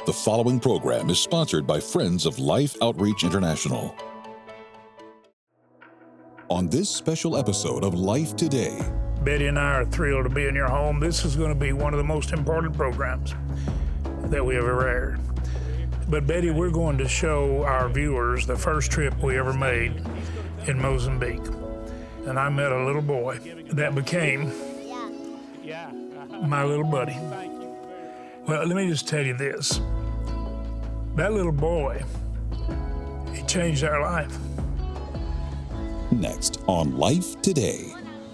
The following program is sponsored by Friends of Life Outreach International. On this special episode of Life Today, Betty and I are thrilled to be in your home. This is going to be one of the most important programs that we ever aired. But Betty, we're going to show our viewers the first trip we ever made in Mozambique. And I met a little boy that became my little buddy. Well, let me just tell you this. That little boy, he changed our life. Next on Life Today.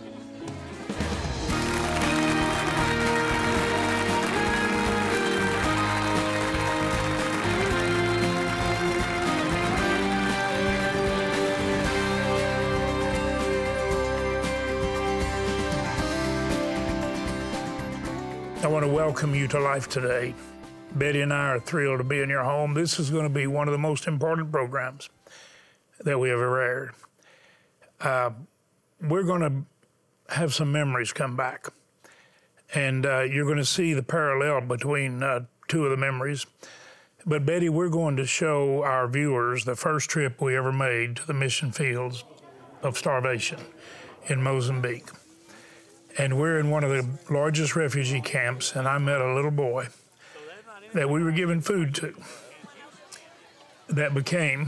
I want to welcome you to Life Today. Betty and I are thrilled to be in your home. This is going to be one of the most important programs that we ever aired. We're going to have some memories come back, and you're going to see the parallel between two of the memories. But Betty, we're going to show our viewers the first trip we ever made to the mission fields of starvation in Mozambique. And we're in one of the largest refugee camps, and I met a little boy that we were giving food to that became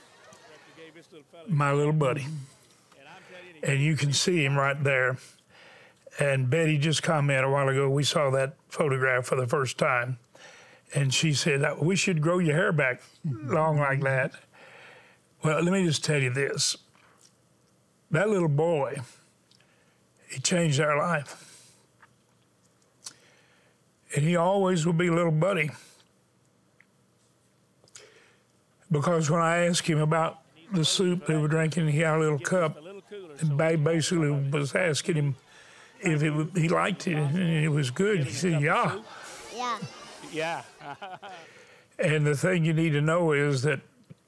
my little buddy. And you can see him right there. And Betty just commented a while ago, we saw that photograph for the first time. And she said, we should grow your hair back long like that. Well, let me just tell you this. That little boy, he changed our life. And he always will be little buddy. Because when I asked him about the soup they were drinking, he had a little cup. And Babe basically was asking him if he liked it and it was good. He said, yeah. Yeah. Yeah. And the thing you need to know is that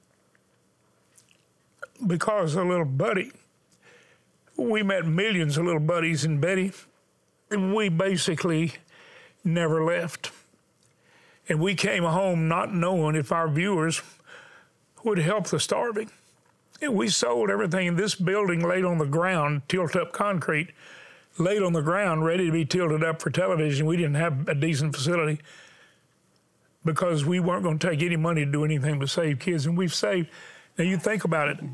because of little buddy, we met millions of little buddies in Betty, and we basically never left. And we came home not knowing if our viewers would help the starving. And we sold everything in this building laid on the ground, tilt-up concrete, laid on the ground, ready to be tilted up for television. We didn't have a decent facility because we weren't going to take any money to do anything but save kids. And we've saved, now you think about it,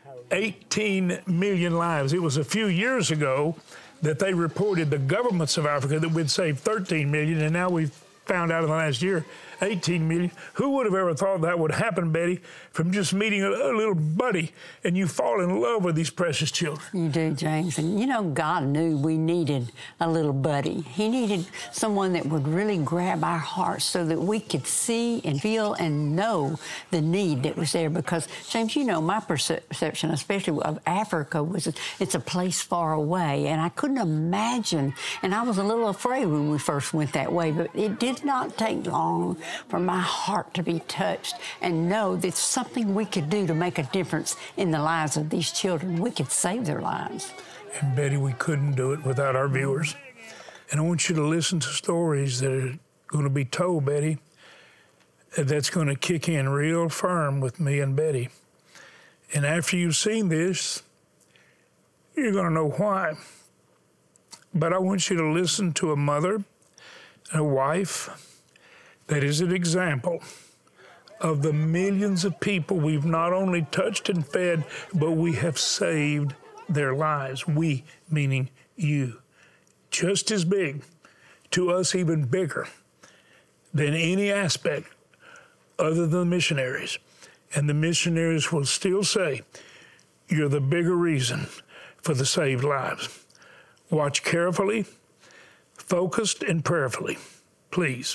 18 million lives. It was a few years ago that they reported, the governments of Africa, that we'd saved 13 million, and now we've found out in the last year, 18 million. Who would have ever thought that would happen, Betty, from just meeting a little buddy and you fall in love with these precious children? You do, James. And you know, God knew we needed a little buddy. He needed someone that would really grab our hearts so that we could see and feel and know the need that was there. Because, James, you know, my perception, especially of Africa, was it's a place far away. And I couldn't imagine, and I was a little afraid when we first went that way, but it did not take long for my heart to be touched and know that something we could do to make a difference in the lives of these children. We could save their lives. And Betty, we couldn't do it without our viewers. And I want you to listen to stories that are going to be told, Betty, that's going to kick in real firm with me and Betty. And after you've seen this, you're going to know why. But I want you to listen to a mother, a wife, that is an example of the millions of people we've not only touched and fed, but we have saved their lives. We, meaning you. Just as big, to us even bigger, than any aspect other than the missionaries. And the missionaries will still say, you're the bigger reason for the saved lives. Watch carefully, focused, and prayerfully. Please.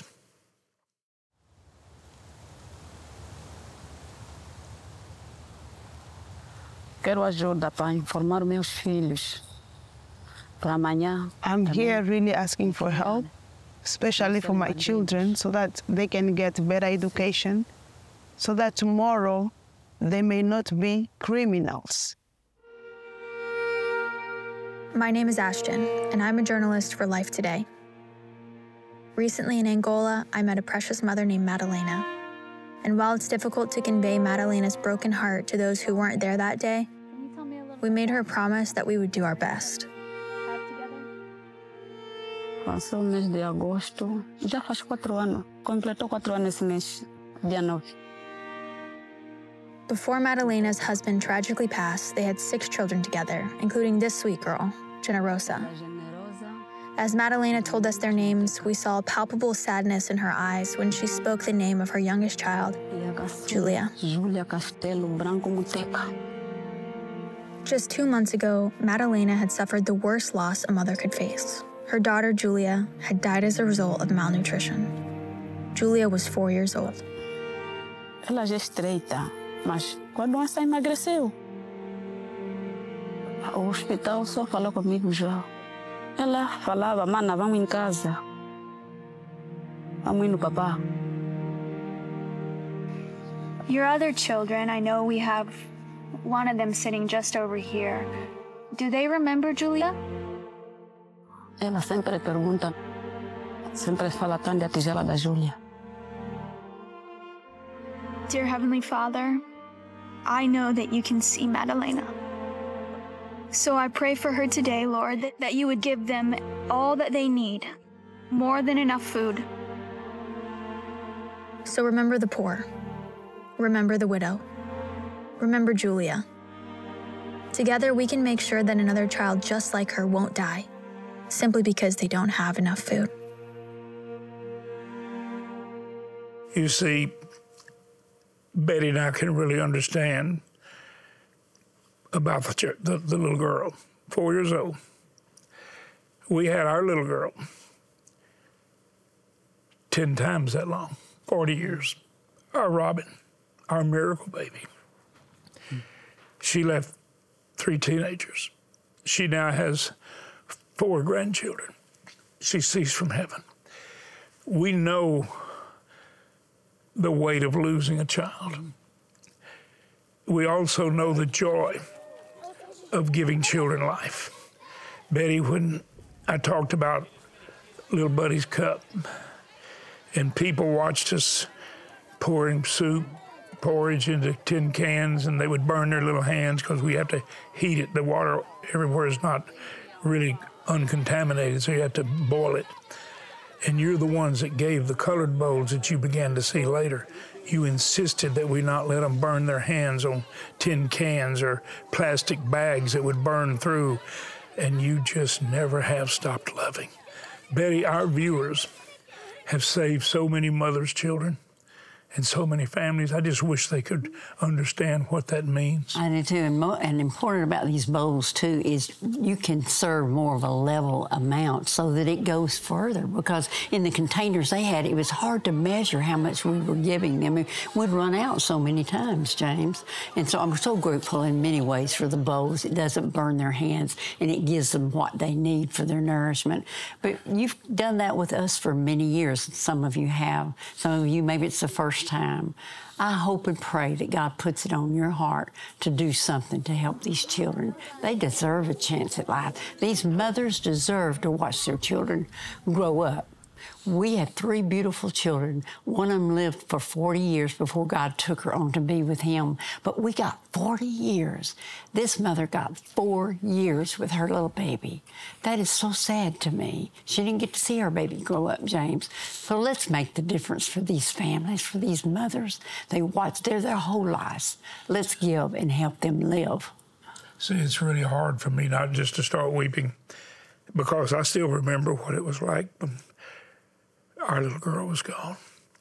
Quero ajuda para informar meus filhos para amanhã. I'm here really asking for help, especially for my children, so that they can get better education, so that tomorrow they may not be criminals. My name is Ashton, and I'm a journalist for Life Today. Recently in Angola, I met a precious mother named Madalena. And while it's difficult to convey Madalena's broken heart to those who weren't there that day, we made her promise that we would do our best. Passou o mês de agosto, já faz 4 anos. Completou 4 anos esse mês, dia 9. Before Madalena's husband tragically passed, they had 6 children together, including this sweet girl, Generosa. As Madalena told us their names, we saw a palpable sadness in her eyes when she spoke the name of her youngest child, Julia. Julia Castelo Branco Muteca. Just 2 months ago, Madalena had suffered the worst loss a mother could face. Her daughter, Julia, had died as a result of malnutrition. Julia was 4 years old. Ela já é estreita, mas com a doença emagreceu. O hospital só falou comigo já. Ela falava, mana, vamos em casa. Vamos ir no papá. Your other children, I know we have one of them sitting just over here. Do they remember Julia? Ela sempre pergunta, sempre fala tanto da tigela da Júlia. Dear Heavenly Father, I know that you can see Madalena. So I pray for her today, Lord, that you would give them all that they need, more than enough food. So remember the poor. Remember the widow. Remember Julia. Together, we can make sure that another child just like her won't die, simply because they don't have enough food. You see, Betty and I can really understand about the little girl, 4 years old. We had our little girl 10 times that long, 40 years. Our Robin, our miracle baby. She left 3 teenagers. She now has 4 grandchildren. She sees from heaven. We know the weight of losing a child. We also know the joy of giving children life. Betty, when I talked about little Buddy's cup, and people watched us pouring soup, porridge into tin cans, and they would burn their little hands because we have to heat it. The water everywhere is not really uncontaminated, so you have to boil it. And you're the ones that gave the colored bowls that you began to see later. You insisted that we not let them burn their hands on tin cans or plastic bags that would burn through, and you just never have stopped loving. Betty, our viewers have saved so many mothers' children and so many families. I just wish they could understand what that means. I do too. And important about these bowls too is you can serve more of a level amount so that it goes further, because in the containers they had, it was hard to measure how much we were giving them. We'd run out so many times, James. And so I'm so grateful in many ways for the bowls. It doesn't burn their hands, and it gives them what they need for their nourishment. But you've done that with us for many years. Some of you have. Some of you, maybe it's the first time. I hope and pray that God puts it on your heart to do something to help these children. They deserve a chance at life. These mothers deserve to watch their children grow up. We had 3 beautiful children. One of them lived for 40 years before God took her on to be with him. But we got 40 years. This mother got 4 years with her little baby. That is so sad to me. She didn't get to see her baby grow up, James. So let's make the difference for these families, for these mothers. They watch their whole lives. Let's give and help them live. See, it's really hard for me not just to start weeping, because I still remember what it was like when our little girl was gone.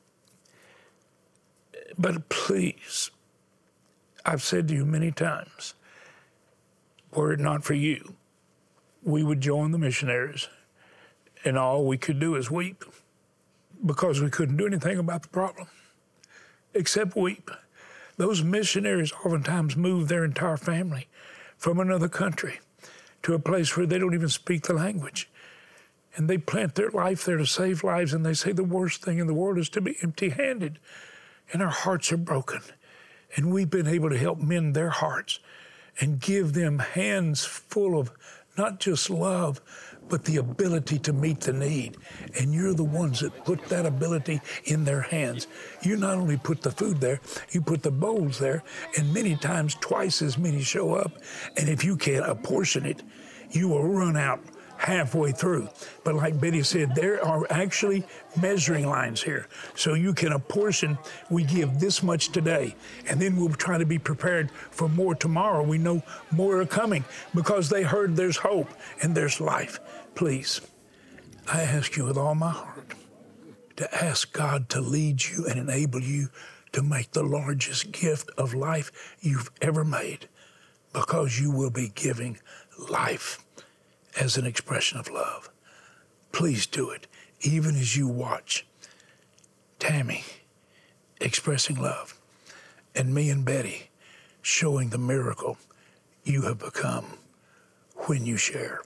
But please, I've said to you many times, were it not for you, we would join the missionaries, and all we could do is weep, because we couldn't do anything about the problem except weep. Those missionaries oftentimes move their entire family from another country to a place where they don't even speak the language. And they plant their life there to save lives, and they say the worst thing in the world is to be empty-handed. And our hearts are broken. And we've been able to help mend their hearts and give them hands full of not just love, but the ability to meet the need. And you're the ones that put that ability in their hands. You not only put the food there, you put the bowls there, and many times twice as many show up. And if you can't apportion it, you will run out halfway through. But like Betty said, there are actually measuring lines here. So you can apportion, we give this much today, and then we'll try to be prepared for more tomorrow. We know more are coming because they heard there's hope and there's life. Please, I ask you with all my heart to ask God to lead you and enable you to make the largest gift of life you've ever made, because you will be giving life as an expression of love. Please do it, even as you watch Tammy expressing love and me and Betty showing the miracle you have become when you share.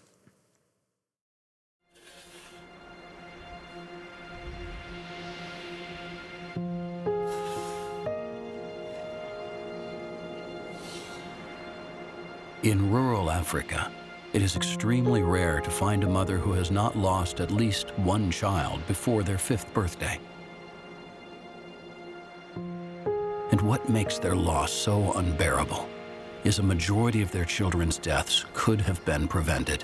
In rural Africa, it is extremely rare to find a mother who has not lost at least one child before their 5th birthday. And what makes their loss so unbearable is a majority of their children's deaths could have been prevented.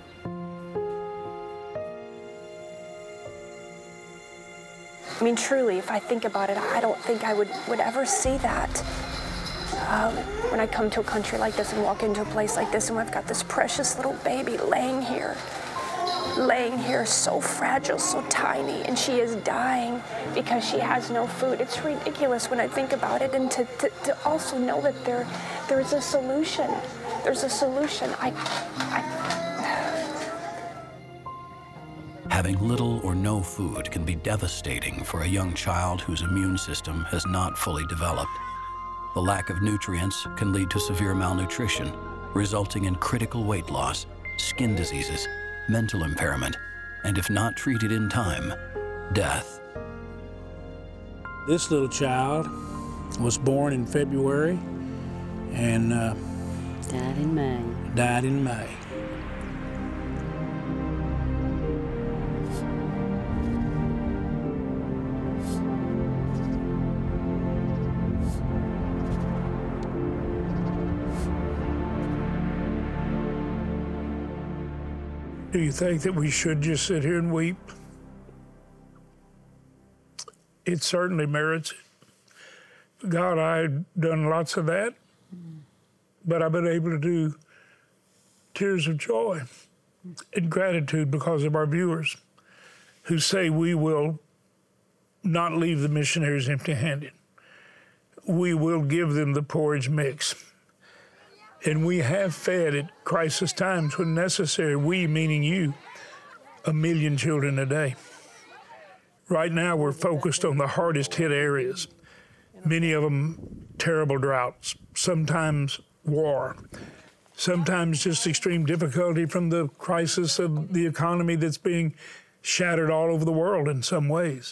I mean, truly, if I think about it, I don't think I would ever see that. When I come to a country like this and walk into a place like this, and I've got this precious little baby laying here so fragile, so tiny, and she is dying because she has no food. It's ridiculous when I think about it, and to also know that there's a solution. There's a solution. Having little or no food can be devastating for a young child whose immune system has not fully developed. The lack of nutrients can lead to severe malnutrition, resulting in critical weight loss, skin diseases, mental impairment, and if not treated in time, death. This little child was born in February and died in May. Do you think that we should just sit here and weep? It certainly merits it. God, I've done lots of that, but I've been able to do tears of joy and gratitude because of our viewers who say we will not leave the missionaries empty-handed. We will give them the porridge mix. And we have fed at crisis times when necessary, we, meaning you, 1 million children a day. Right now, we're focused on the hardest hit areas, many of them terrible droughts, sometimes war, sometimes just extreme difficulty from the crisis of the economy that's being shattered all over the world in some ways.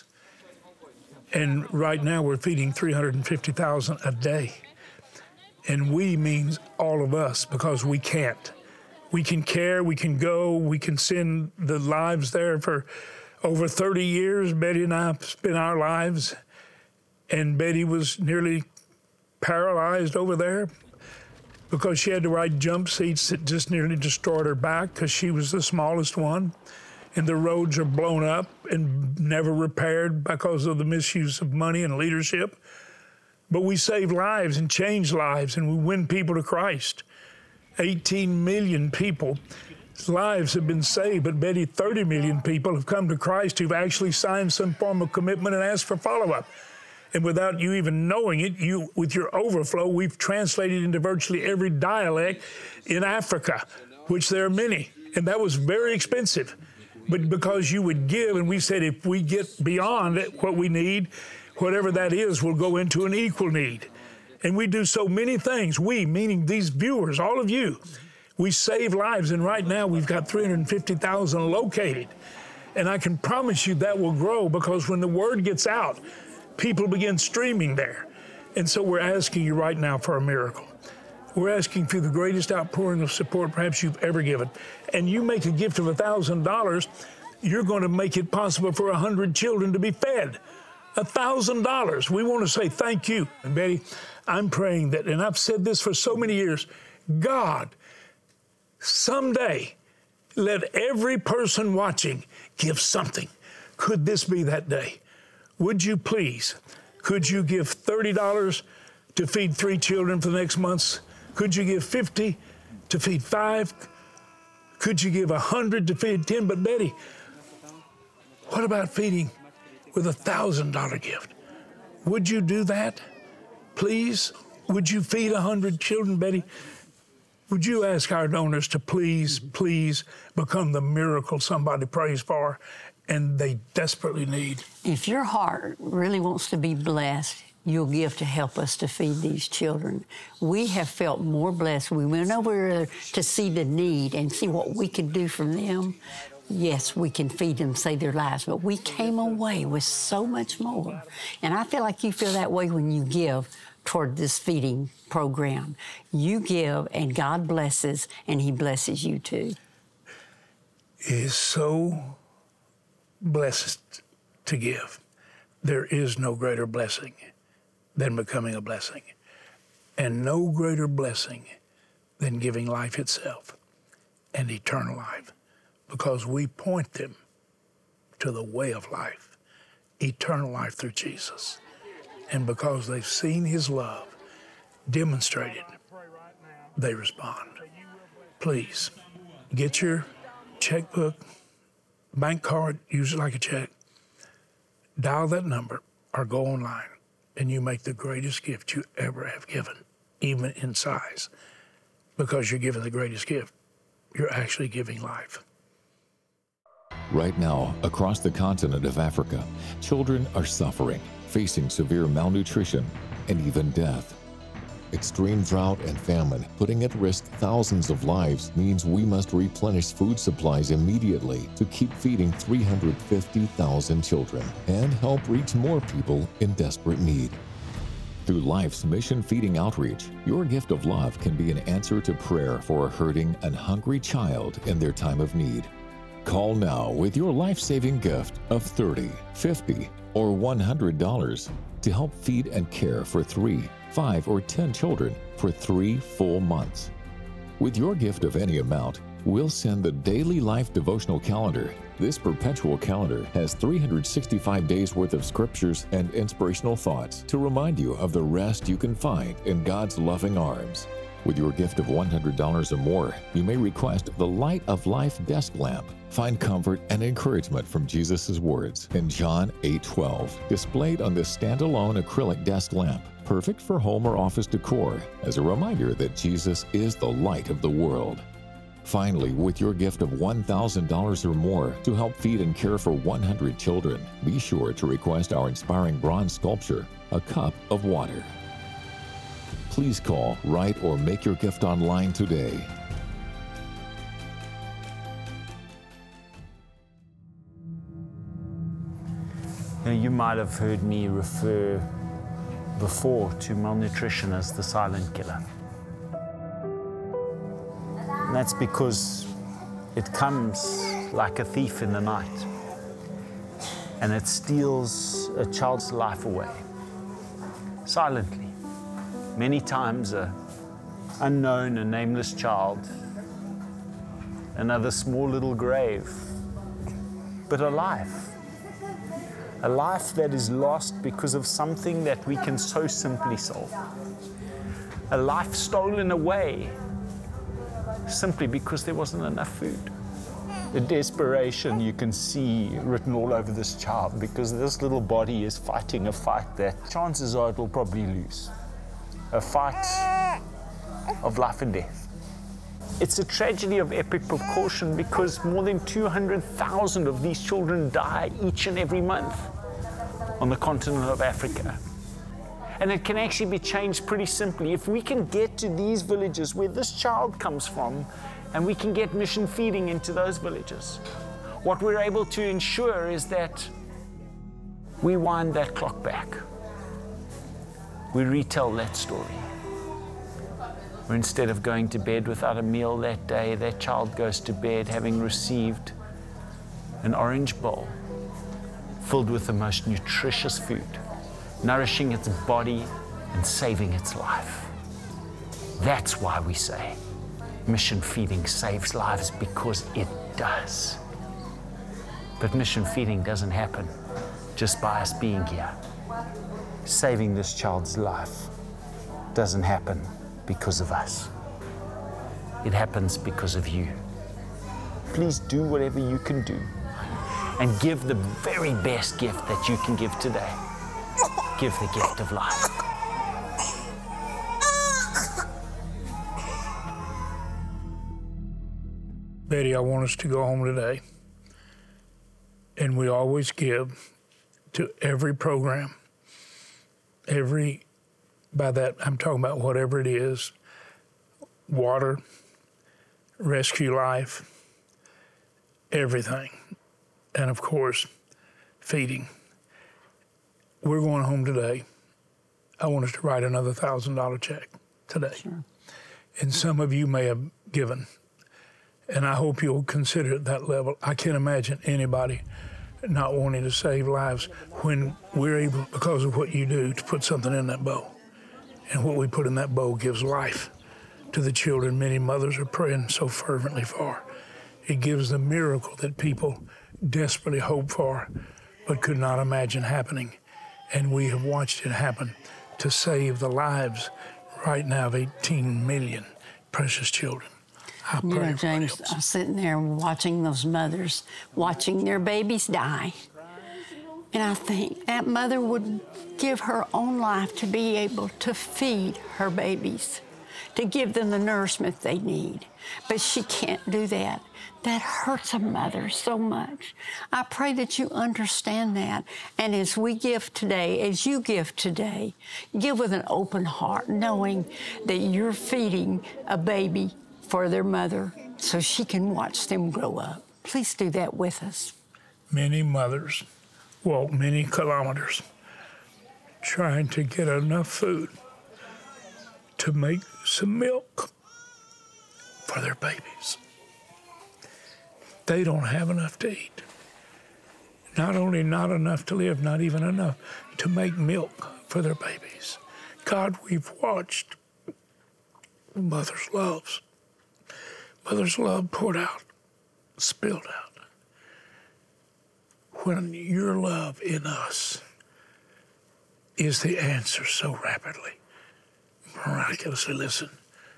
And right now, we're feeding 350,000 a day. And we means all of us, because we can't. We can care, we can go, we can send the lives there. For over 30 years, Betty and I spent our lives, and Betty was nearly paralyzed over there because she had to ride jump seats that just nearly destroyed her back because she was the smallest one. And the roads are blown up and never repaired because of the misuse of money and leadership. But we save lives and change lives, and we win people to Christ. 18 million people's lives have been saved, but Betty, 30 million people have come to Christ who've actually signed some form of commitment and asked for follow-up. And without you even knowing it, with your overflow, we've translated into virtually every dialect in Africa, which there are many, and that was very expensive. But because you would give, and we said if we get beyond what we need, whatever that is will go into an equal need. And we do so many things. We, meaning these viewers, all of you, we save lives. And right now we've got 350,000 located. And I can promise you that will grow, because when the word gets out, people begin streaming there. And so we're asking you right now for a miracle. We're asking for the greatest outpouring of support perhaps you've ever given. And you make a gift of $1,000, you're going to make it possible for 100 children to be fed. $1,000. We want to say thank you. And Betty, I'm praying that, and I've said this for so many years, God, someday, let every person watching give something. Could this be that day? Would you please, could you give $30 to feed 3 children for the next month? Could you give $50 to feed 5? Could you give $100 to feed 10? But Betty, what about feeding with a $1,000 gift? Would you do that? Please? Would you feed 100 children, Betty? Would you ask our donors to please, please become the miracle somebody prays for and they desperately need? If your heart really wants to be blessed, you'll give to help us to feed these children. We have felt more blessed. We went over to see the need and see what we could do for them. Yes, we can feed them, save their lives, but we came away with so much more. And I feel like you feel that way when you give toward this feeding program. You give, and God blesses, and He blesses you too. It is so blessed to give. There is no greater blessing than becoming a blessing, and no greater blessing than giving life itself and eternal life, because we point them to the way of life, eternal life through Jesus. And because they've seen His love demonstrated, they respond. Please, get your checkbook, bank card, use it like a check, dial that number or go online, and you make the greatest gift you ever have given, even in size. Because you're giving the greatest gift, you're actually giving life. Right now, across the continent of Africa, children are suffering, facing severe malnutrition and even death. Extreme drought and famine, putting at risk thousands of lives, means we must replenish food supplies immediately to keep feeding 350,000 children and help reach more people in desperate need. Through Life's Mission Feeding Outreach, your gift of love can be an answer to prayer for a hurting and hungry child in their time of need. Call now with your life-saving gift of $30, $50, or $100 to help feed and care for 3, 5, or 10 children for 3 full months. With your gift of any amount, we'll send the Daily Life Devotional Calendar. This perpetual calendar has 365 days worth of scriptures and inspirational thoughts to remind you of the rest you can find in God's loving arms. With your gift of $100 or more, you may request the Light of Life desk lamp. Find comfort and encouragement from Jesus' words in John 8:12, displayed on this standalone acrylic desk lamp, perfect for home or office decor, as a reminder that Jesus is the light of the world. Finally, with your gift of $1,000 or more to help feed and care for 100 children, be sure to request our inspiring bronze sculpture, A Cup of Water. Please call, write, or make your gift online today. Now, you might have heard me refer before to malnutrition as the silent killer. And that's because it comes like a thief in the night, and it steals a child's life away, silently. Many times an unknown and nameless child, another small little grave, but a life that is lost because of something that we can so simply solve. A life stolen away simply because there wasn't enough food. The desperation you can see written all over this child, because this little body is fighting a fight that chances are it will probably lose. A fight of life and death. It's a tragedy of epic proportion because more than 200,000 of these children die each and every month on the continent of Africa. And it can actually be changed pretty simply. If we can get to these villages where this child comes from, and we can get mission feeding into those villages, what we're able to ensure is that we wind that clock back. We retell that story. Or instead of going to bed without a meal that day, that child goes to bed having received an orange bowl filled with the most nutritious food, nourishing its body and saving its life. That's why we say mission feeding saves lives, because it does. But mission feeding doesn't happen just by us being here. Saving this child's life doesn't happen because of us. It happens because of you. Please do whatever you can do and give the very best gift that you can give today. Give the gift of life. Betty, I want us to go home today, and we always give to every program, by that I'm talking about whatever it is, water, Rescue Life, everything, and of course, feeding. We're going home today. I want us to write another $1,000 check today. Sure. And some of you may have given, and I hope you'll consider it that level. I can't imagine anybody not wanting to save lives when we're able, because of what you do, to put something in that bowl. And what we put in that bowl gives life to the children many mothers are praying so fervently for. It gives the miracle that people desperately hope for but could not imagine happening. And we have watched it happen to save the lives right now of 18 million precious children. You know, James, I'm sitting there watching those mothers, watching their babies die. And I think that mother would give her own life to be able to feed her babies, to give them the nourishment they need. But she can't do that. That hurts a mother so much. I pray that you understand that. And as we give today, as you give today, give with an open heart, knowing that you're feeding a baby for their mother so she can watch them grow up. Please do that with us. Many mothers walk many kilometers trying to get enough food to make some milk for their babies. They don't have enough to eat. Not only not enough to live, not even enough to make milk for their babies. God, we've watched mother's love poured out, spilled out. When your love in us is the answer so rapidly, miraculously, listen,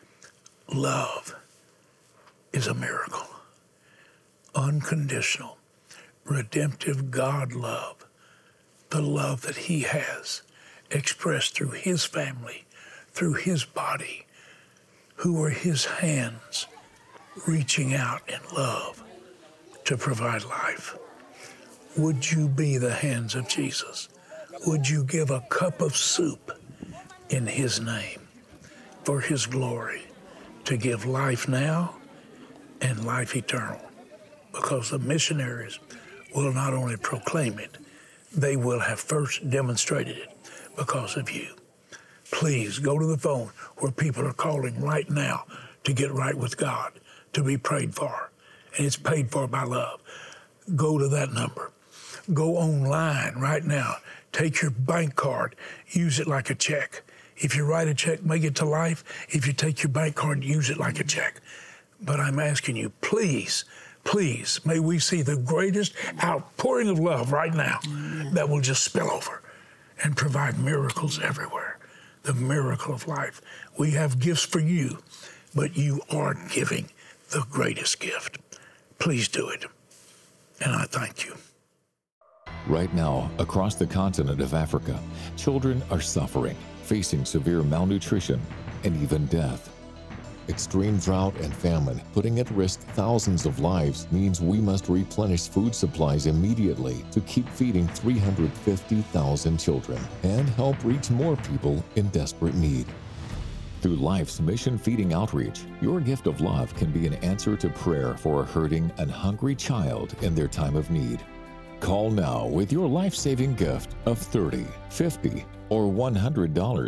love is a miracle. Unconditional, redemptive God love, the love that he has expressed through his family, through his body, who are his hands reaching out in love to provide life. Would you be the hands of Jesus? Would you give a cup of soup in his name for his glory to give life now and life eternal? Because the missionaries will not only proclaim it, they will have first demonstrated it because of you. Please go to the phone where people are calling right now to get right with God, to be prayed for, and it's paid for by love. Go to that number. Go online right now. Take your bank card, use it like a check. If you write a check, make it to life. If you take your bank card, use it like a check. But I'm asking you, please, please, may we see the greatest outpouring of love right now that will just spill over and provide miracles everywhere. The miracle of life. We have gifts for you, but you are giving the greatest gift. Please do it. And I thank you. Right now, across the continent of Africa, children are suffering, facing severe malnutrition and even death. Extreme drought and famine, putting at risk thousands of lives, means we must replenish food supplies immediately to keep feeding 350,000 children and help reach more people in desperate need. Through Life's Mission Feeding Outreach, your gift of love can be an answer to prayer for a hurting and hungry child in their time of need. Call now with your life-saving gift of $30, $50, or $100.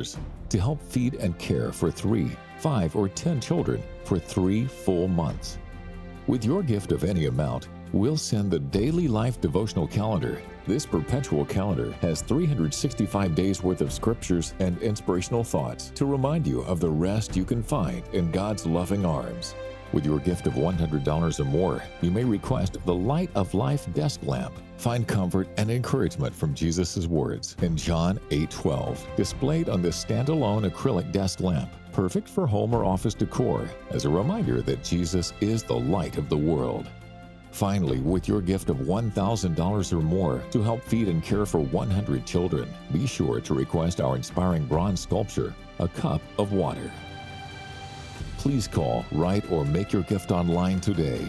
to help feed and care for 3, 5, or 10 children for 3 full months. With your gift of any amount, we'll send the Daily Life Devotional Calendar. This perpetual calendar has 365 days worth of scriptures and inspirational thoughts to remind you of the rest you can find in God's loving arms. With your gift of $100 or more, you may request the Light of Life desk lamp. Find comfort and encouragement from Jesus' words in John 8:12, displayed on this standalone acrylic desk lamp, perfect for home or office decor, as a reminder that Jesus is the light of the world. Finally, with your gift of $1,000 or more to help feed and care for 100 children, be sure to request our inspiring bronze sculpture, A Cup of Water. Please call, write, or make your gift online today.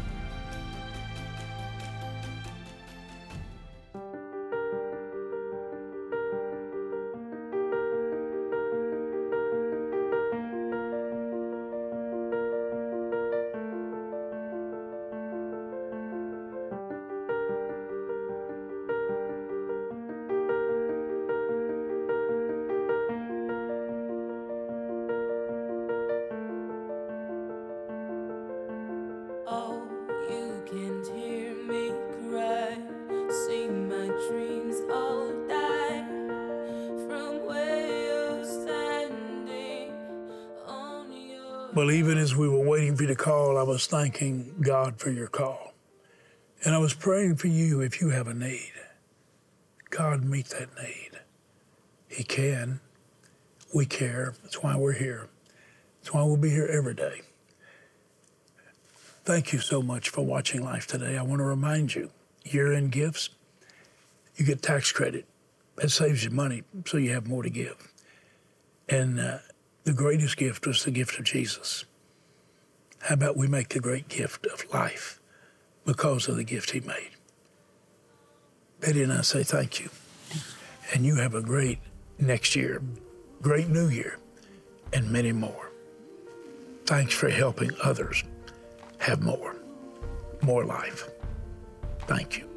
Well, even as we were waiting for you to call, I was thanking God for your call. And I was praying for you if you have a need. God, meet that need. He can. We care. That's why we're here. That's why we'll be here every day. Thank you so much for watching Life Today. I want to remind you, year-end gifts, you get tax credit. That saves you money, so you have more to give. And the greatest gift was the gift of Jesus. How about we make the great gift of life because of the gift he made? Betty and I say thank you. And you have a great next year, great new year, and many more. Thanks for helping others have more life. Thank you.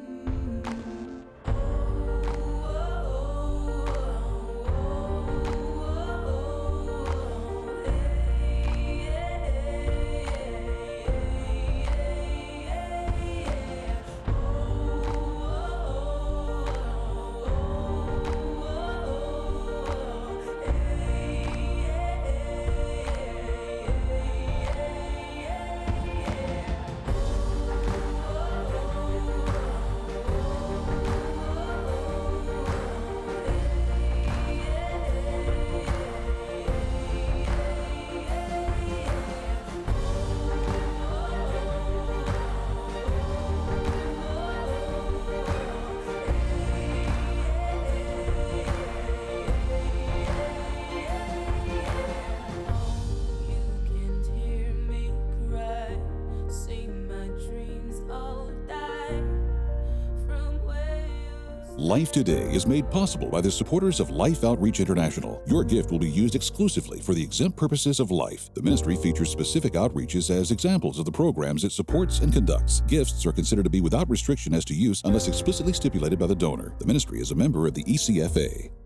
Life Today is made possible by the supporters of Life Outreach International. Your gift will be used exclusively for the exempt purposes of life. The ministry features specific outreaches as examples of the programs it supports and conducts. Gifts are considered to be without restriction as to use unless explicitly stipulated by the donor. The ministry is a member of the ECFA.